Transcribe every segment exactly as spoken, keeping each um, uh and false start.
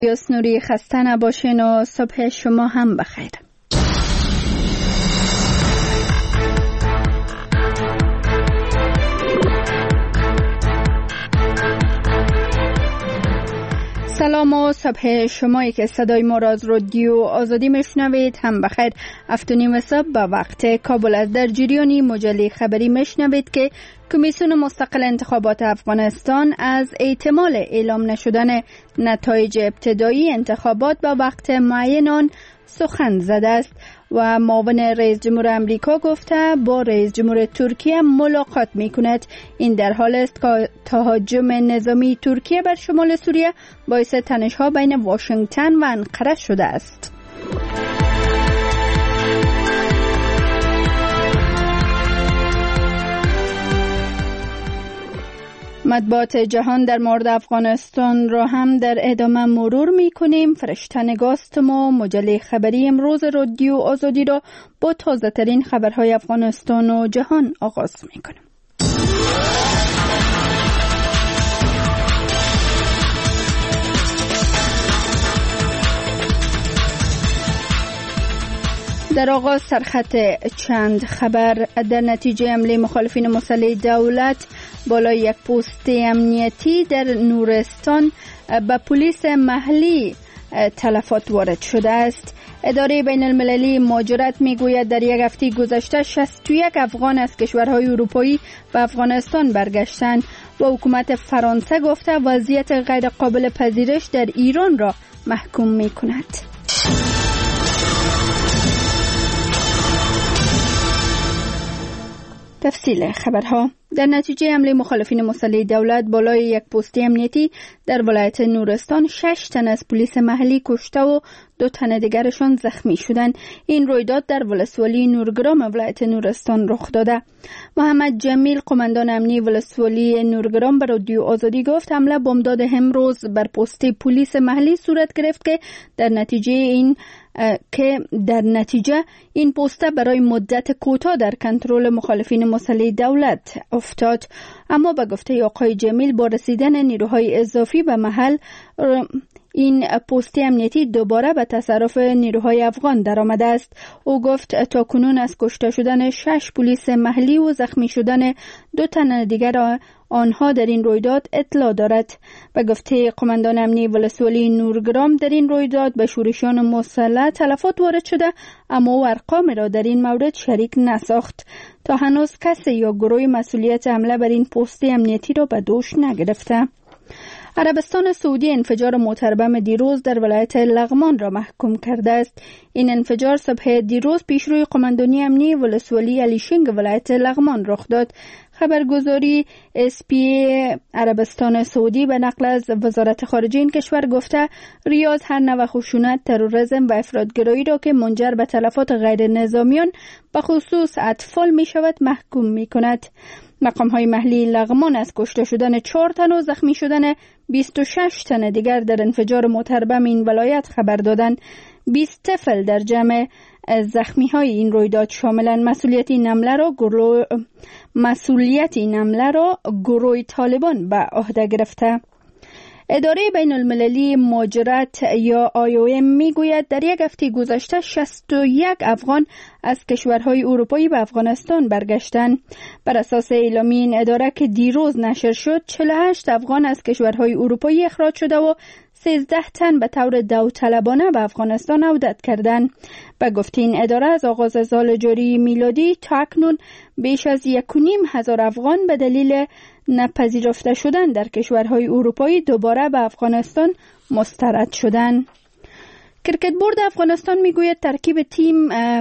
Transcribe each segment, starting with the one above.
یاس نوری خسته نباشین و صبح شما هم بخیر. سلام و صبح شمایی که صدای ما را از رادیو آزادی میشنوید هم بخیر. هفت و نیم صبح به وقت کابل از در جریانی مجله خبری میشنوید که کمیسیون مستقل انتخابات افغانستان از احتمال اعلام نشدن نتایج ابتدایی انتخابات به وقت معین آن سخن زده است و معاون رئیس جمهور امریکا گفته با رئیس جمهور ترکیه ملاقات می کند. این در حال است که تهاجم نظامی ترکیه بر شمال سوریه باعث تنش‌ها بین واشنگتن و انقره شده است. مطبوعات جهان در مورد افغانستان را هم در ادامه مرور می کنیم. فرشته نگاستم و مجله خبری امروز رادیو آزادی را با تازه ترین خبرهای افغانستان و جهان آغاز می کنیم. در آغاز سرخط چند خبر. در نتیجه حمله مخالفین مسلح دولت بالای یک پست امنیتی در نورستان به پلیس محلی تلفات وارد شده است. اداره بین المللی مهاجرت میگوید در یک هفته گذشته شصت و یک افغان از کشورهای اروپایی به افغانستان برگشتند و حکومت فرانسه گفته وضعیت غیر قابل پذیرش در ایران را محکوم می کند. تفصیل خبرها. در نتیجه حمله مخالفین مسلح دولت بالای یک پست امنیتی در ولایت نورستان شش تن از پلیس محلی کشته و دو تن دیگرشان زخمی شدند. این رویداد در ولسوالی نورگرام ولایت نورستان رخ داده. محمد جمیل قماندان امنی ولسوالی نورگرام به رادیو آزادی گفت حمله بامداد امروز بر پست پلیس محلی صورت گرفت که در نتیجه این که در نتیجه این پست برای مدت کوتاه در کنترل مخالفین مسلح دولت افتاد. اما به گفته آقای جمیل با رسیدن نیروهای اضافی به محل این پست امنیتی دوباره به تصرف نیروهای افغان درآمده است. او گفت تاکنون از کشته شدن شش پلیس محلی و زخمی شدن دو تن دیگر آنها در این رویداد اطلاع دارد. به گفته قماندان امنی ولسوالی نورگرام در این رویداد به شورشیان مسلح تلفات وارد شده اما او ارقام را در این مورد شریک نساخت. تا هنوز کسی یا گروه مسئولیت حمله بر این پست امنیتی را به دوش نگرفته. عربستان سعودی انفجار موتر بم دیروز در ولایت لغمان را محکوم کرده است. این انفجار صبح دیروز پیشروی قماندانی امنی ولسوالی علیشنگ ولایت لغمان رخ داد. خبرگزاری اس پی عربستان سعودی به نقل از وزارت خارجه این کشور گفته ریاض هر نوع خشونت، تروریسم و افراطگرایی را که منجر به تلفات غیر نظامیان به خصوص اطفال می شود محکوم می کند. مقام‌های محلی لغمان از کشته شدن چهار تن و زخمی شدن بیست و شش تن دیگر در انفجار موتر بم این ولایت خبر دادند. بیست طفل در جمع زخمی‌های این رویداد شاملن. مسئولیت این حمله را گروه مسئولیت این حمله را گروه طالبان به عهده گرفته. اداره بین المللی مهاجرت یا آی او ام میگوید در یک هفته گذشته شصت و یک افغان از کشورهای اروپایی به افغانستان برگشتند. بر اساس اعلامیه این اداره که دیروز نشر شد چهل و هشت افغان از کشورهای اروپایی اخراج شده و سیزده تن به طور داوطلبانه به افغانستان عودت کردند. به گفته این اداره از آغاز سال جاری میلادی تا اکنون بیش از یک و نیم هزار افغان به دلیل نپذیرفته شدن در کشورهای اروپایی دوباره به افغانستان مسترد شدند. کرکت بورد افغانستان میگوید ترکیب تیم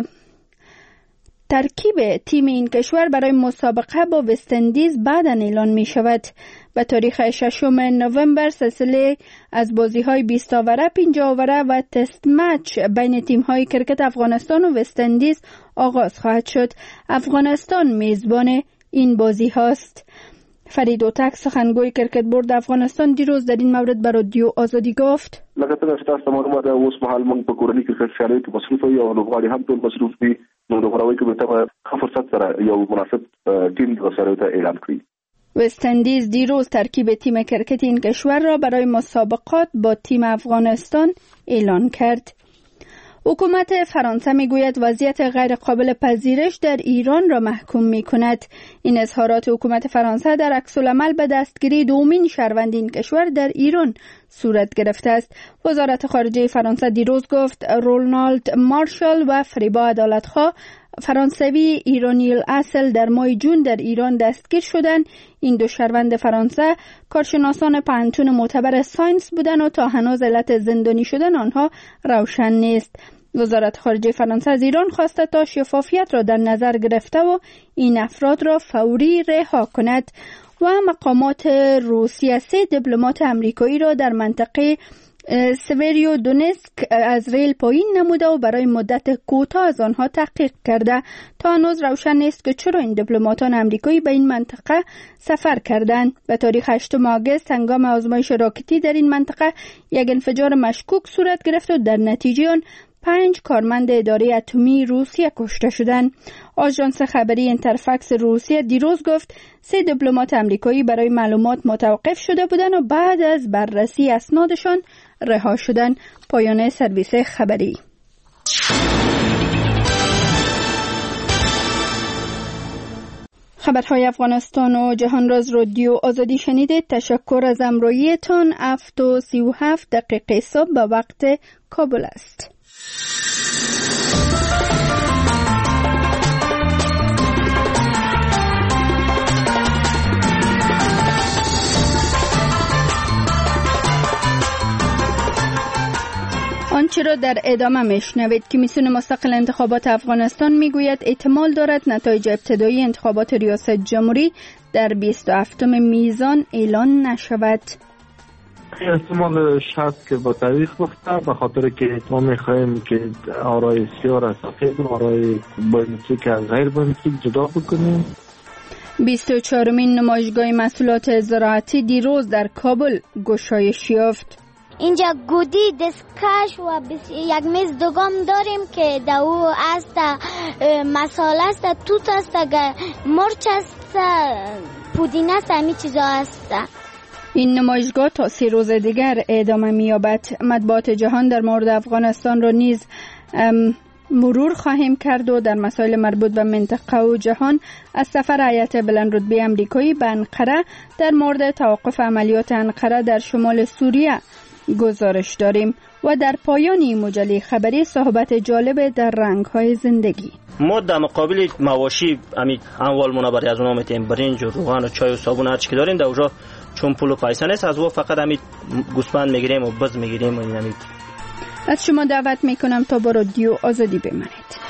ترکیب تیم این کشور برای مسابقه با وست‌اندیز بعداً اعلان می شود. به تاریخ ششم نوامبر سلسله از بازی‌های بیست اوره، پنجاه اوره و تست مچ بین تیم‌های کرکت افغانستان و وست‌اندیز آغاز خواهد شد. افغانستان میزبان این بازی هاست. فرید اوتک سخنگوی کرکت بورد افغانستان دیروز در این مورد به رادیو آزادی گفت: لکه څنګه تاسو معلومه ده اوس مهال موږ په کورنۍ کرکټ سیالیو کې مصروف یو او لوبغاړي هم ټول مصروف دي. نو د غوړوي کمیټه په ښه فرصت سره یو مناسب ټیم سره ته اعلان کړی. وست اندیز دیروز ترکیب تیم کرکت این کشور را برای مسابقات با تیم افغانستان اعلان کرد. حکومت فرانسه میگوید وضعیت غیر قابل پذیرش در ایران را محکوم می کند. این اظهارات حکومت فرانسه در عکس العمل به دستگیری دومین شهروند این کشور در ایران صورت گرفته است. وزارت خارجه فرانسه دیروز گفت رونالد مارشال و فریبا عدالتخواه فرانسوی ایرانی الاصل در ماه جون در ایران دستگیر شدند. این دو شهروند فرانسه کارشناسان پانتون معتبر ساینس بودند و تا هنوز علت زندانی شدن آنها روشن نیست. وزارت خارجه فرانسه از ایران خواسته تا شفافیت را در نظر گرفته و این افراد را فوری رها کند و مقامات روسیه سه دیپلمات امریکایی را در منطقه سوریو دونسک از ریل پایین نموده و برای مدت کوتاه از آنها تحقیق کرده. تا هنوز روشن نیست که چرا این دیپلماتان امریکایی به این منطقه سفر کردند. به تاریخ هشتم آگوست هنگام آزمایش راکتی در این منطقه یک انفجار مشکوک صورت گرفت و در نتیجه آن پنج کارمند اداره اتمی روسیه کشته شدند. آژانس خبری اینترفکس روسیه دیروز گفت سه دیپلمات امریکایی برای معلومات متوقف شده بودند و بعد از بررسی اسنادشان رها شدند. پایان سرویس خبری. خبرهای افغانستان و جهان راز رادیو آزادی شنیدید. تشکر از همراهیتان. هفت و سی و هفت دقیقه صبح به وقت کابل است. آنچه را در ادامه میشنوید. کمیسیون مستقل انتخابات افغانستان میگوید احتمال دارد نتایج ابتدایی انتخابات ریاست جمهوری در بیست و هفتم میزان اعلان نشود. احتمالش هست که با تاریخ گفته، به خاطر که ما میخواهیم که آرای سیاه را سفید و آرای بایومتریک از غیر بایومتریک جدا بکنیم. بیست و چهارمین نمایشگاه محصولات زراعتی دیروز در کابل گشایش یافت. اینجا گودی، دستکش و یک میز دوگام داریم که در او است مساله است، توت است، مرچ است، پودینه است، همین چیزا است. این نمایشگاه تا سه روز دیگر ادامه می‌یابد. مطبوعات جهان در مورد افغانستان را نیز مرور خواهیم کرد و در مسائل مربوط به منطقه و جهان از سفر هیئت بلندرتبه آمریکایی به انقره در مورد توقف عملیات انقره در شمال سوریه گزارش داریم و در پایان این مجله خبری صحبت جالب در رنگ‌های زندگی. ما در مقابل مواشی امی اموال منابری از اونها میتیم برنج و روغن و چای و صابون هر چی که داریم در اونجا چون پول و پیسه نیست از او فقط امی گوسفند میگیریم و بز میگیریم و این امی. از شما دعوت میکنم تا با رادیو آزادی بمانید.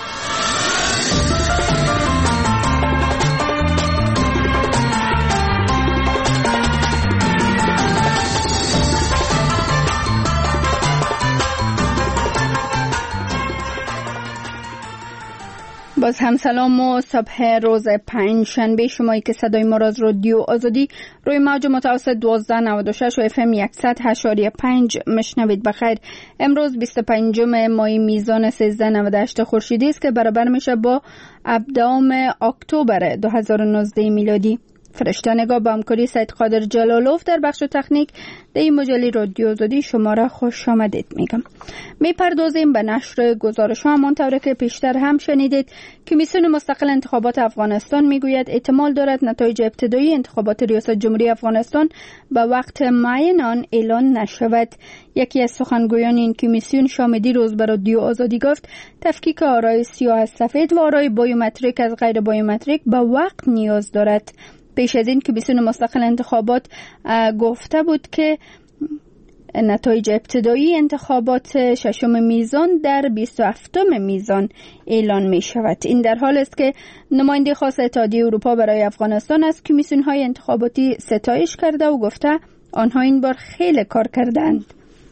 باز هم سلام و صبح روز پنج شنبه. شمایی که صدای ما را از رادیو آزادی روی موج متوسط دوازده نود و شش و اف ام صد و پنج مشنوید. بخیر. امروز بیست و پنجم ماه میزان سیزده نود و هشت خورشیدی است که برابر میشه با هفدهم اکتبر دو هزار و نوزده میلادی. فرشته نگاه با همکاری سید قادر جلالوف در بخش تکنیک در این مجله رادیو آزادی شما را خوش آمدید میگم. میپردازیم به نشر گزارش ها. همانطور که پیشتر هم شنیدید کمیسیون مستقل انتخابات افغانستان میگوید احتمال دارد نتایج ابتدایی انتخابات ریاست جمهوری افغانستان به وقت معین آن اعلان نشود. یکی از سخنگویان این کمیسیون شامدی روز به رادیو آزادی گفت تفکیک آرای سیاه از سفید و آرای بایومتریک از غیر بایومتریک به وقت نیاز دارد. پیش از این کمیسیون مستقل انتخابات گفته بود که نتایج ابتدایی انتخابات ششم میزان در بیست و هفتم میزان اعلان می شود. این در حال است که نماینده خاص اتحادیه اروپا برای افغانستان از کمیسیون های انتخاباتی ستایش کرده و گفته آنها این بار خیلی کار کردند.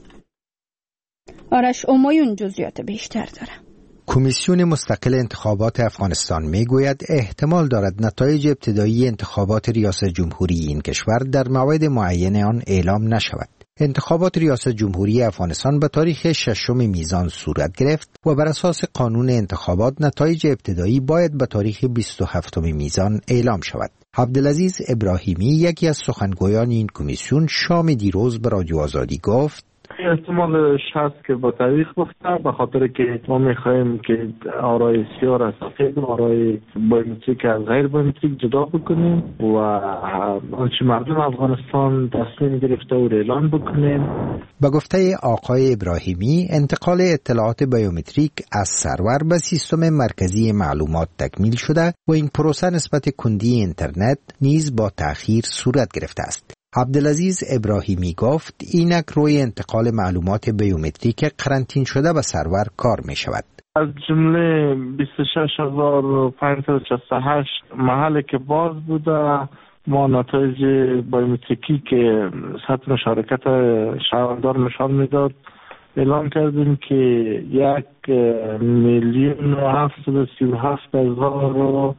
آرش اومایون جزئیات بیشتر داره. کمیسیون مستقل انتخابات افغانستان میگوید احتمال دارد نتایج ابتدایی انتخابات ریاست جمهوری این کشور در موعد معین آن اعلام نشود. انتخابات ریاست جمهوری افغانستان به تاریخ ششم میزان صورت گرفت و بر اساس قانون انتخابات نتایج ابتدایی باید به تاریخ بیست و هفتم میزان اعلام شود. عبدالعزیز ابراهیمی یکی از سخنگویان این کمیسیون شام دیروز به رادیو آزادی گفت احتمالش هست که با تاریخ گفته، به خاطر که ما میخواهیم که آرای سیاه را سفید و آرای بایومتریک از غیر بایومتریک جدا بکنیم و آنچه مردم افغانستان تصمیم گرفته و اعلان بکنیم. با گفته آقای ابراهیمی انتقال اطلاعات بایومتریک از سرور به سیستم مرکزی معلومات تکمیل شده و این پروسه نسبت کندی اینترنت نیز با تأخیر صورت گرفته است. عبدالعزیز ابراهیمی گفت اینک روی انتقال معلومات بیومتریک قرنطین شده به سرور کار می شود. از جمله بیست و شش هزار و پانصد و شصت و هشت محل که باز بوده، ما نتایج بیومتریکی که سطح مشارکت شهروندان نشان میداد اعلام کردیم که یک میلیون و هفتصد و سی و هفت هزار و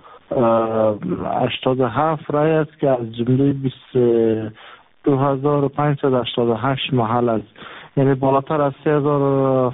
هشتاد و هفت رای است که از جمله بیست و دو هزار و پانصد و هشتاد و هشت محل است، یعنی بالاتر از سه هزار و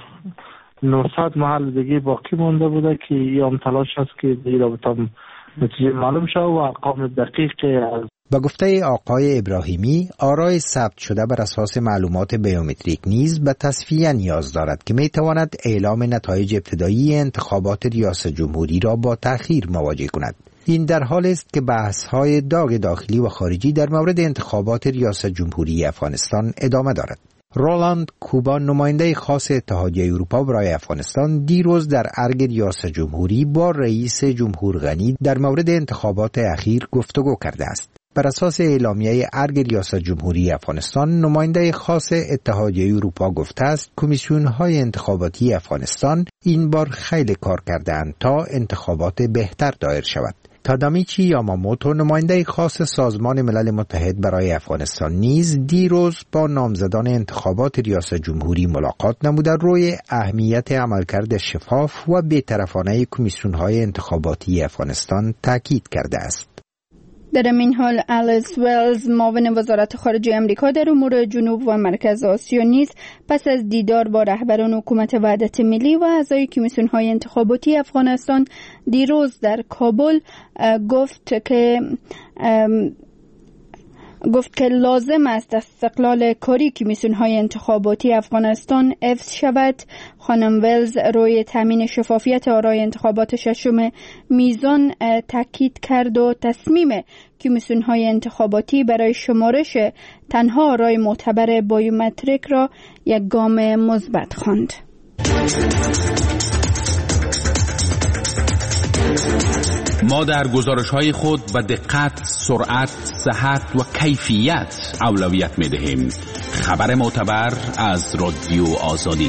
نهصد محل دیگه باقی مونده بوده که یه تلاش است که دیگه رابطه نتیجه معلوم شد و ارقام دقیق از. با گفته آقای ابراهیمی آرای ثبت شده بر اساس معلومات بیومتریک نیز به تصفیه نیاز دارد که می تواند اعلام نتایج ابتدایی انتخابات ریاست جمهوری را با تأخیر مواجه کند. این در حال است که بحث‌های داغ داخلی و خارجی در مورد انتخابات ریاست جمهوری افغانستان ادامه دارد. رولاند کوبا نماینده خاص اتحادیه اروپا برای افغانستان دیروز در ارگ ریاست جمهوری با رئیس جمهور غنی در مورد انتخابات اخیر گفتگو کرده است. بر اساس اعلامیه ارگ ریاست جمهوری افغانستان، نماینده خاص اتحادیه اروپا گفته است کمیسیون‌های انتخاباتی افغانستان این بار خیلی کار کردند تا انتخابات بهتر دایر شود. تادامیچی یاماموتو نماینده خاص سازمان ملل متحد برای افغانستان نیز دیروز با نامزدان انتخابات ریاست جمهوری ملاقات نموده روی اهمیت عملکرد شفاف و بی‌طرفانه کمیسیون‌های انتخاباتی افغانستان تاکید کرده است. در این حال الیس ولز معاون وزارت خارجه آمریکا در امور جنوب و مرکز آسیا نیز پس از دیدار با رهبران حکومت وحدت ملی و اعضای کمیسیون‌های انتخاباتی افغانستان دیروز در کابل گفت که گفت که لازم است استقلال کاری کمیسیون‌های انتخاباتی افغانستان حفظ شود. خانم ولز روی تامین شفافیت آرای انتخابات ششم میزان تاکید کرد و تصمیم کمیسیون‌های انتخاباتی برای شمارش تنها آرای معتبر بایومتریک را یک گام مثبت خواند. ما در گزارش‌های خود به دقت، سرعت، صحت و کیفیت اولویت می‌دهیم. خبر معتبر از رادیو آزادی.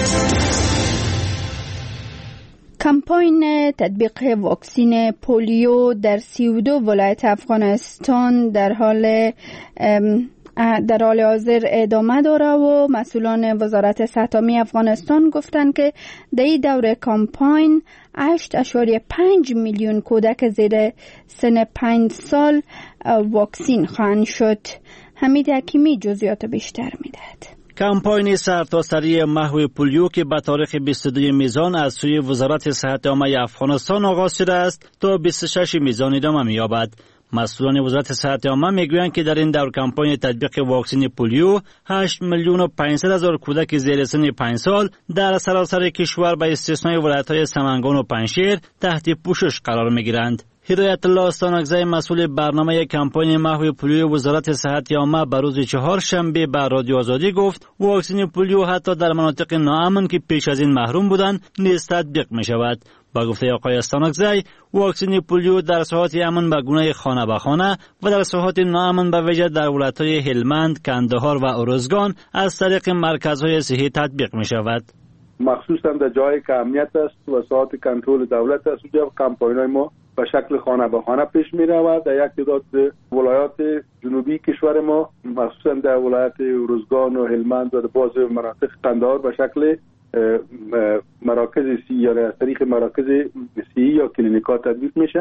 کمپاین تطبیق واکسین پولیو در سی و دو ولایت افغانستان در حال در حال حاضر ادامه داره و مسئولان وزارت صحت عامه افغانستان گفتند که در این دور کمپاین هشت اشاریه پنج میلیون کودک زیر سن پنج سال واکسین خواهند شد. حمید حکیمی جزئیات بیشتر میدهد. کمپاین سرتاسری محو پولیو که به تاریخ بیست و دو میزان از سوی وزارت صحت عامه افغانستان آغاز شده است تا بیست و شش میزان ادامه می‌یابد. مسئولان وزارت صحت عامه میگویند که در این دور کمپاین تطبیق واکسن پولیو هشت میلیون و پانصد هزار کودک زیر سن پنج سال در سراسر کشور به استثنای ولایت‌های سمنگان و پنجشیر تحت پوشش قرار میگیرند. هدایت الله استانکزی مسئول برنامه کمپاین محو پولیو وزارت صحت عامه به روز چهارشنبه به رادیو آزادی گفت واکسن پولیو حتی در مناطق ناامن که پیش از این محروم بودند نیز تطبیق می شود. با گفته آقای استانکزی واکسن پولیو در ساحات امن به گونه خانه به خانه و در ساحات ناامن به ویژه در ولایت‌های هلمند، کندهار و ارزگان از طریق مرکزهای صحی تطبیق می شود. مخصوصا در جایی که امنیت است و ساحات کنترل دولت است اونجا کمپاین‌های ما به شکل خانه به خانه پیش می رود. در یک تعداد ولایات جنوبی کشور ما مخصوصا در ولایت ارزگان و هلمند و بعض مناطق کندهار به شکل مراکز سی یا از طریق مراکز سی یا کلینیکا تطبیق میشه.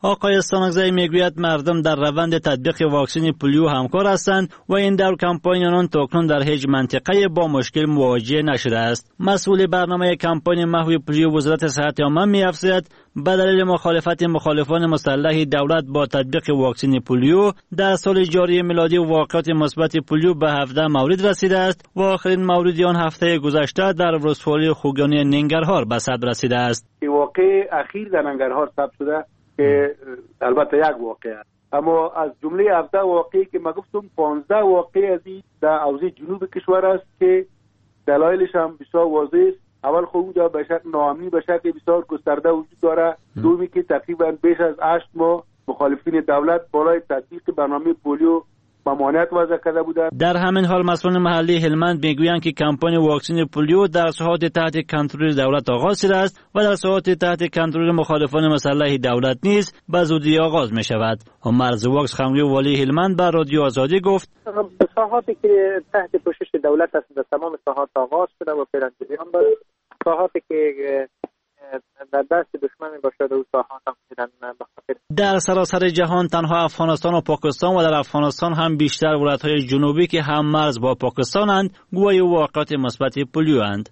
آقای استانگزی میگوید مردم در روند تطبیق واکسن پولیو همکار هستند و این دور کمپاین آنان تاکنون در هیچ منطقه با مشکل مواجه نشده است. مسئول برنامه کمپاین محو پولیو وزارت صحت عامه می‌افزاید به دلیل مخالفت مخالفان مسلح دولت با تطبیق واکسن پولیو در سال جاری میلادی واقعات مثبت پولیو به هفده مورد رسیده است و آخرین موردی آن هفته گذشته در ولسوالی خوگانی ننگرهار به ثبت رسیده است. واقع اخیر در ننگرهار ثبت شده که البته یک واقع است، اما از جمله هفده واقعی که ما گفتم پانزده واقع از این در حوزه جنوب کشور است که دلایلش هم بسیار واضح است. اول خود به شکل ناامنی به شکل بسیار گسترده وجود داره. دومی که تقریبا بیش از هشت ماه مخالفین دولت بالای تطبیق برنامه پولیو ممانعت وضع کرده بودند. در همین حال مسئولان محلی هلمند میگویند که کمپاین واکسن پولیو در ساحات تحت کنترل دولت آغاز شده است و در ساحات تحت کنترل مخالفان مسلح دولت نیز به زودی آغاز می شود. مرز واکس خمری والی هلمند به رادیو آزادی گفت ساحاتی که تحت پوشش دولت است در تمام ساحات آغاز شده و فعلا جریان دارد. ساحاتی که در دست دشمن باشد و ساحات هم بخاطر در سراسر جهان تنها افغانستان و پاکستان و در افغانستان هم بیشتر ولایت‌های جنوبی که هم مرز با پاکستانند گوی واقعات مثبت پولیو اند.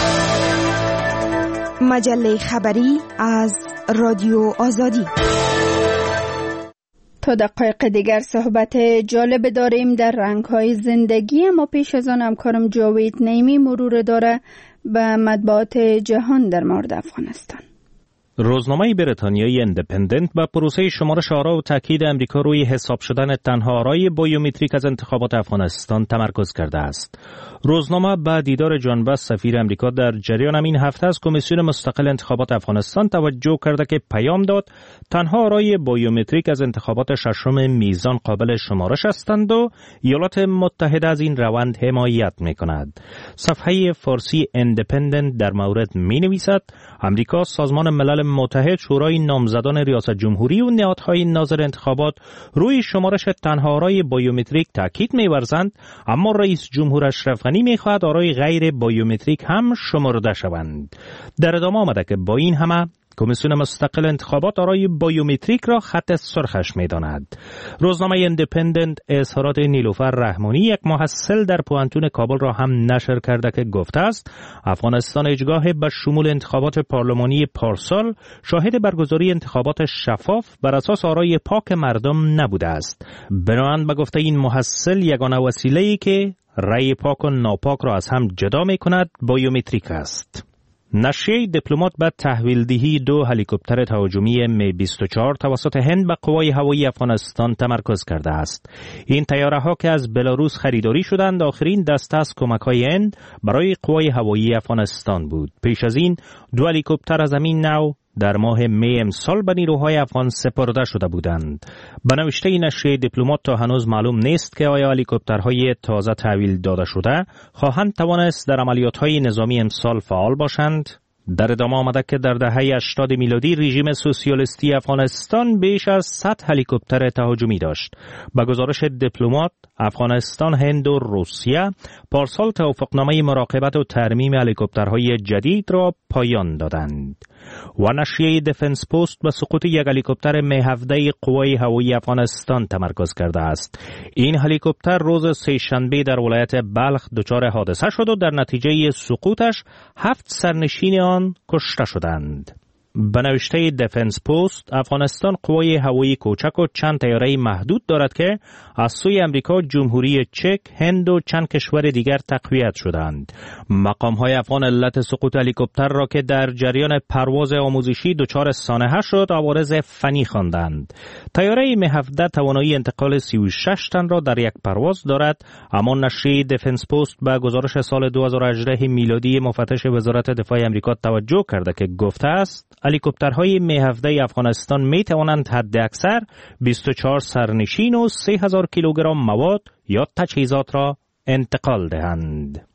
مجله خبری از رادیو آزادی. تا دقایق دیگر صحبت جالب داریم در رنگ‌های زندگی، اما پیش از آن همکارم جاوید نیمی مرور داره به مطبوعات جهان در مورد افغانستان. روزنامه بریتانیایی اندپندنت با پروسه شمارش آرا و تاکید امریکا روی حساب شدن تنها آرای بیومتریک از انتخابات افغانستان تمرکز کرده است. روزنامه با دیدار جان باس سفیر امریکا در جریان این هفته از کمیسیون مستقل انتخابات افغانستان توجه کرده که پیام داد تنها آرای بیومتریک از انتخابات ششم میزان قابل شمارش هستند و ایالات متحده از این روند حمایت می‌کند. صفحه فارسی اندپندنت در مورد می‌نویسد امریکا، سازمان ملل متحد، شورای نامزدان ریاست جمهوری و نهادهای ناظر انتخابات روی شمارش تنها آرای بیومتریک تاکید می‌ورزند، اما رئیس جمهور اشرف غنی می‌خواهد آرای غیر بیومتریک هم شمرده شوند. در ادامه آمده که با این همه کمیسیون مستقل انتخابات آرای بیومتریک را خط سرخش می‌داند. روزنامه اندپندنت اظهارات نیلوفر رحمانی، یک محصل در پوهنتون کابل را هم نشر کرده که گفته است افغانستان هیچگاه به شمول انتخابات پارلمانی پارسال شاهد برگزاری انتخابات شفاف بر اساس آرای پاک مردم نبوده است. بنابراین به گفته این محصل یگانه وسیله‌ای که رأی پاک و ناپاک را از هم جدا می‌کند بیومتریک است. نشریه دیپلمات به تحویل دهی دو هلیکوپتر تهاجمی می بیست و چهار توسط هند به قوای هوایی افغانستان تمرکز کرده است. این طیاره‌ها که از بلاروس خریداری شدند آخرین دسته از کمک‌های هند برای قوای هوایی افغانستان بود. پیش از این دو هلیکوپتر از همین نوع در ماه می امسال به نیروهای افغان سپرده شده بودند. به نوشته نشریه دیپلمات تا هنوز معلوم نیست که آیا هلیکوپترهای تازه تحویل داده شده خواهند توانست در عملیات‌های نظامی امسال فعال باشند. در ادامه آمده که در دهه هشتاد میلادی رژیم سوسیالیستی افغانستان بیش از صد هلیکوپتر تهاجمی داشت. با گزارش دیپلمات، افغانستان، هند و روسیه پارسال توافقنامه مراقبت و ترمیم هلیکوپترهای جدید را پایان دادند. و نشریه دفنس پست به سقوط یک هلیکوپتر می هفده قوای هوایی افغانستان تمرکز کرده است. این هلیکوپتر روز سه‌شنبه در ولایت بلخ دچار حادثه شد و در نتیجه سقوطش هفت سرنشین آن کشته شدند. به نوشته دفنس پست، افغانستان قوای هوایی کوچک و چند طیاره محدود دارد که از سوی امریکا، جمهوری چک، هند و چند کشور دیگر تقویت شدند. مقام‌های افغان علت سقوط هلیکوپتر را که در جریان پرواز آموزشی دچار سانحه شد عوارض فنی خواندند. طیاره می هفده توانایی انتقال سی و شش تن را در یک پرواز دارد، اما نشریه دفنس پست به گزارش سال دو هزار و هجده میلادی مفتش وزارت دفاع امریکا توجه کرده که گفته است هلیکوپترهای می هفده افغانستان می توانند حد اکثر بیست و چهار سرنشین و سه هزار کیلوگرم مواد یا تجهیزات را انتقال دهند.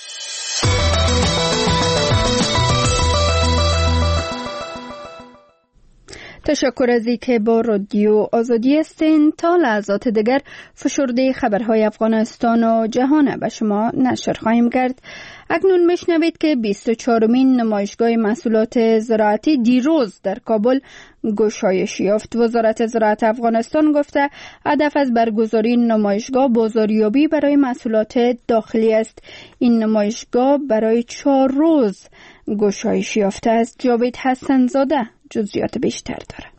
تشکر از اینکه با رادیو آزادی هستین. تا لحظات دیگر فشرده خبرهای افغانستان و جهان به شما نشر خواهیم کرد. اکنون میشنوید که بیست و چهارمین نمایشگاه محصولات زراعتی دیروز در کابل گشایش یافت. وزارت زراعت افغانستان گفته هدف از برگزاری این نمایشگاه بازاریابی برای محصولات داخلی است. این نمایشگاه برای چهار روز گشایش یافته است. جاوید حسن زاده جزئیات بیشتر داره.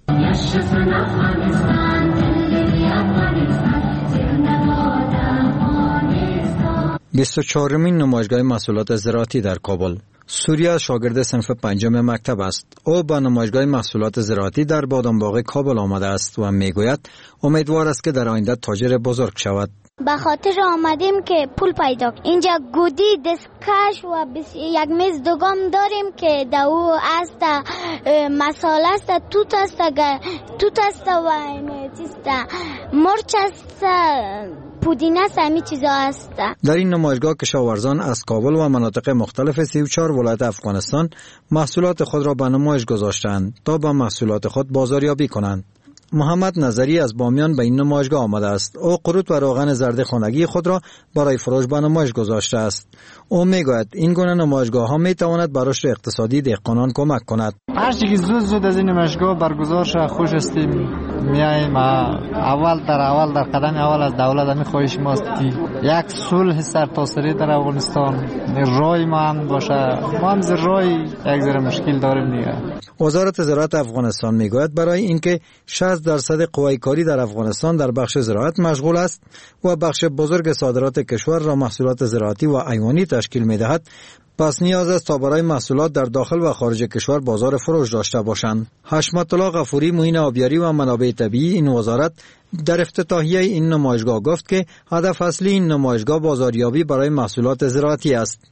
بیست و چهارمین نمایشگاه محصولات زراعتی در کابل. سوریه شاگرد صنف پنجم مکتب است. او به نمایشگاه محصولات زراعتی در بادامباغ کابل آمده است و میگوید امیدوار است که در آینده تاجر بزرگ شود. به خاطر آمدیم که پول پیدا کنیم. اینجا گودی دستکش و یک میز دوگام داریم که در او است مساله است، توت است، توت است و مرچ است، پودینه است، همین چیزا است. در این نمایشگاه کشاورزان از کابل و مناطق مختلف سی و چهار ولایت افغانستان محصولات خود را به نمایش گذاشتند تا به محصولات خود بازاریابی کنند. محمد نظری از بامیان به این نمایشگاه آمده است. او قروت و روغن زرد خانگی خود را برای فروش به نمایش گذاشته است. او میگوید این گونه نمایشگاه ها می تواند بر رشد اقتصادی دهقانان کمک کند. هر چیزی زود زود از این نمایشگاه برگزار شود خوش استیم. میایم اول در اول در قدم اول از دولت همین خواهش ماست که یک صلح سرتاسری در افغانستان رای ما هم باشه. ما هم رای یک ذره مشکل داریم دیگه. وزارت زراعت افغانستان میگوید برای اینکه شصت درصد قوای کاری در افغانستان در بخش زراعت مشغول است و بخش بزرگ صادرات کشور را محصولات زراعتی و حیوانی تشکیل میدهد، پس نیاز است تا برای محصولات در داخل و خارج کشور بازار فروش داشته باشند. حشمت الله غفوری معین آبیاری و منابع طبیعی این وزارت در افتتاحیه این نمایشگاه گفت که هدف اصلی این نمایشگاه بازاریابی برای محصولات زراعتی است.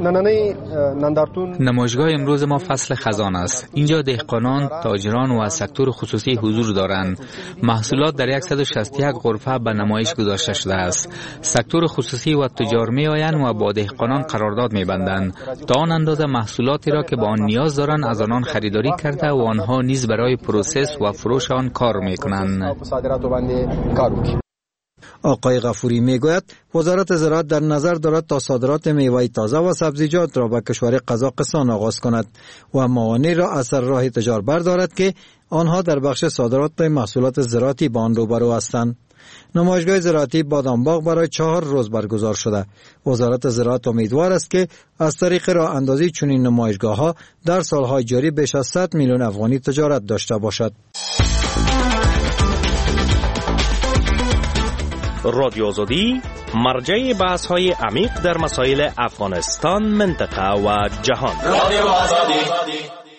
نمایشگاه امروز ما فصل خزان است. اینجا دهقانان، تاجران و از سکتور خصوصی حضور دارند. محصولات در صد و شصت و یک غرفه به نمایش گذاشته شده است. سکتور خصوصی و تجار می آیند و با دهقانان قرارداد می بندند تا آن اندازه محصولاتی را که با آن نیاز دارند از آنان خریداری کرده و آنها نیز برای پروسس و فروش آن کار می کنند. آقای غفوری میگوید وزارت زراعت در نظر دارد تا صادرات میوه تازه و سبزیجات را به کشور قزاقستان آغاز کند و موانع را از سر راه تجار بردارد که آنها در بخش صادرات محصولات زراعتی با آن روبرو هستند. نمایشگاه زراعتی بادامباغ برای چهار روز برگزار شده. وزارت زراعت امیدوار است که از طریق راه اندازی چنین نمایشگاه ها در سالهای جاری بیش از صد میلیون افغانی تجارت داشته باشد. رادیو آزادی مرجع بحث های عمیق در مسائل افغانستان، منطقه و جهان. رادیو آزادی.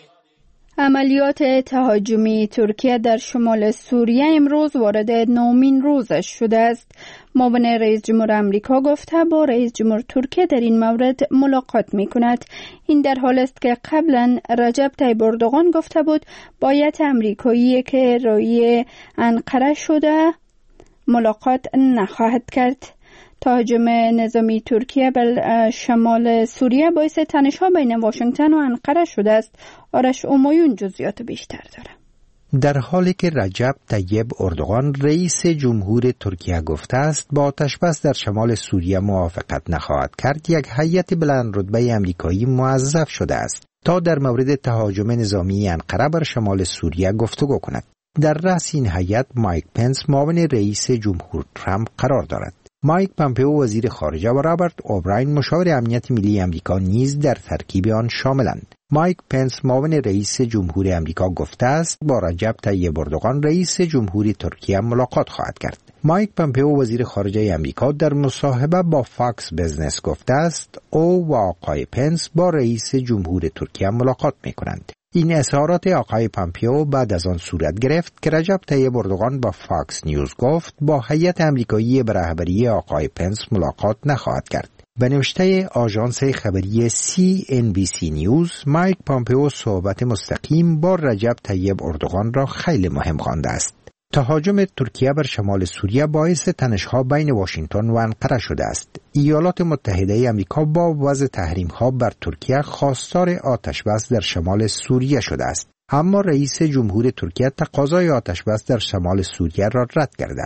عملیات تهاجمی ترکیه در شمال سوریه امروز وارد نومین روزش شده است. معاون رئیس جمهور آمریکا گفته با رئیس جمهور ترکیه در این مورد ملاقات می کند. این در حال است که قبلا رجب طیب اردوغان گفته بود باید امریکایی که روی انقره شده ملاقات نخواهد کرد. تهاجم نظامی ترکیه بر شمال سوریه باعث تنش‌ها بین واشنگتن و انقره شده است. آرش اومایون جزئیات بیشتر داره. در حالی که رجب طیب اردوغان رئیس جمهور ترکیه گفته است با آتش‌بس در شمال سوریه موافقت نخواهد کرد، یک هیئت بلند رتبه آمریکایی موظف شده است تا در مورد تهاجم نظامی انقره بر شمال سوریه گفتگو کند. در رأس این هیئت مایک پنس معاون رئیس جمهور ترامپ قرار دارد. مایک پامپئو وزیر خارجه و رابرت اوبراین مشاور امنیت ملی آمریکا نیز در ترکیب آن شاملند. مایک پنس معاون رئیس جمهور آمریکا گفته است با رجب طیب اردوغان رئیس جمهور ترکیه ملاقات خواهد کرد. مایک پامپئو وزیر خارجه آمریکا در مصاحبه با فاکس بزنس گفته است او و آقای پنس با رئیس جمهور ترکیه ملاقات می‌کنند. این اظهارات آقای پامپئو بعد از آن صورت گرفت که رجب طیب اردوغان با فاکس نیوز گفت با هیئت آمریکایی به رهبری آقای پنس ملاقات نخواهد کرد. به نوشته آژانس خبری سی ان بی سی نیوز، مایک پامپئو صحبت مستقیم با رجب طیب اردوغان را خیلی مهم خوانده است. تهاجم ترکیه بر شمال سوریه باعث تنش‌ها بین واشنگتن و انقره شده است. ایالات متحده آمریکا با وضع تحریم‌ها بر ترکیه خواستار آتش‌بس در شمال سوریه شده است. اما رئیس جمهور ترکیه تقاضای آتش‌بس در شمال سوریه را رد کرده است.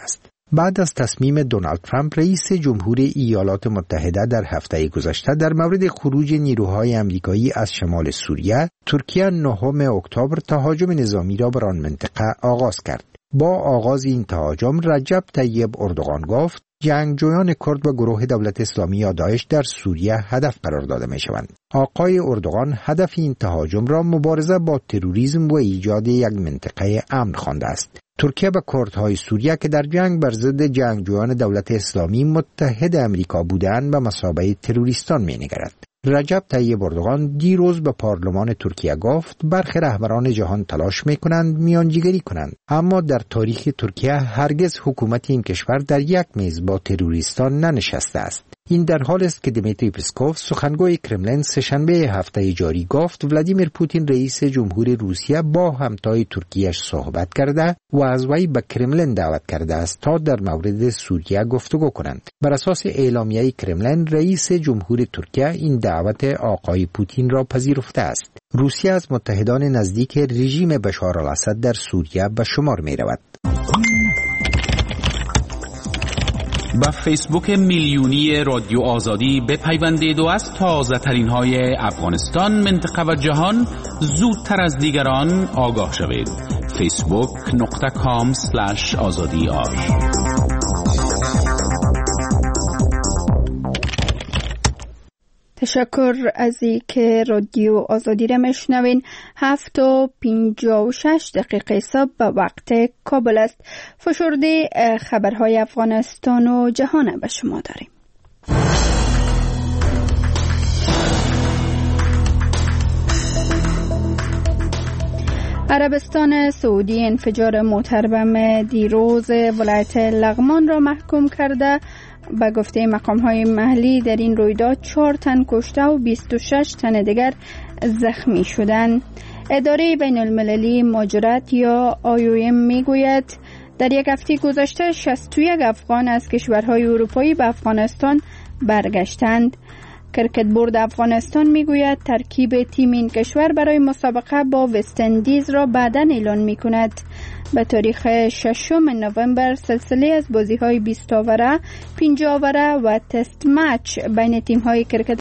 بعد از تصمیم دونالد ترامپ رئیس جمهوری ایالات متحده در هفته گذشته در مورد خروج نیروهای آمریکایی از شمال سوریه، ترکیه نهم اکتبر تهاجم نظامی را بر آن منطقه آغاز کرد. با آغاز این تهاجم رجب طیب اردوغان گفت جنگجویان کرد و گروه دولت اسلامی یا داعش در سوریه هدف قرار داده می شوند. آقای اردوغان هدف این تهاجم را مبارزه با تروریسم و ایجاد یک منطقه امن خوانده است. ترکیه به کردهای سوریه که در جنگ بر ضد جنگجویان دولت اسلامی متحد امریکا بودند به مثابه تروریستان می نگرد. رجب طیب اردوغان دیروز به پارلمان ترکیه گفت برخی رهبران جهان تلاش میکنند میانجیگری کنند، اما در تاریخ ترکیه هرگز حکومت این کشور در یک میز با تروریستان ننشسته است. این در حال است که دیمیتری پسکوف سخنگوی کرملین سه‌شنبه هفته جاری گفت ولادیمیر پوتین رئیس جمهور روسیه با همتای ترکیهش صحبت کرده و از وی به کرملین دعوت کرده است تا در مورد سوریه گفتگو کنند. بر اساس اعلامیه کرملین رئیس جمهور ترکیه این دعوت آقای پوتین را پذیرفته است. روسیه از متحدان نزدیک رژیم بشار الاسد در سوریه به شمار می رود. با فیسبوک میلیونی رادیو آزادی بپیوندید و از تازه ترین های افغانستان، منطقه و جهان زودتر از دیگران آگاه شوید. فیسبوک نقطه کام سلش آزادی آر. تشکر از این که رادیو آزادی را میشنوین. هفت و پنجاه و شش دقیقه صبح به وقت کابل است. فشرده خبرهای افغانستان و جهان به شما داریم. عربستان سعودی انفجار موتر بم دیروز ولایت لغمان را محکوم کرده. به گفته مقام‌های محلی در این رویداد چهار تن کشته و بیست و شش تن دیگر زخمی شدند. اداره بین المللی مهاجرت یا آی او ام میگوید در یک هفته گذشته شصت و یک افغان از کشورهای اروپایی به افغانستان برگشتند. کرکت بورد افغانستان میگوید ترکیب تیم این کشور برای مسابقه با وست اندیز را بعداً اعلان میکند. به تاریخ ششم نوامبر سلسله از بازی‌های بیست اووره، پنجاه اووره و تست مچ بین تیم‌های کرکت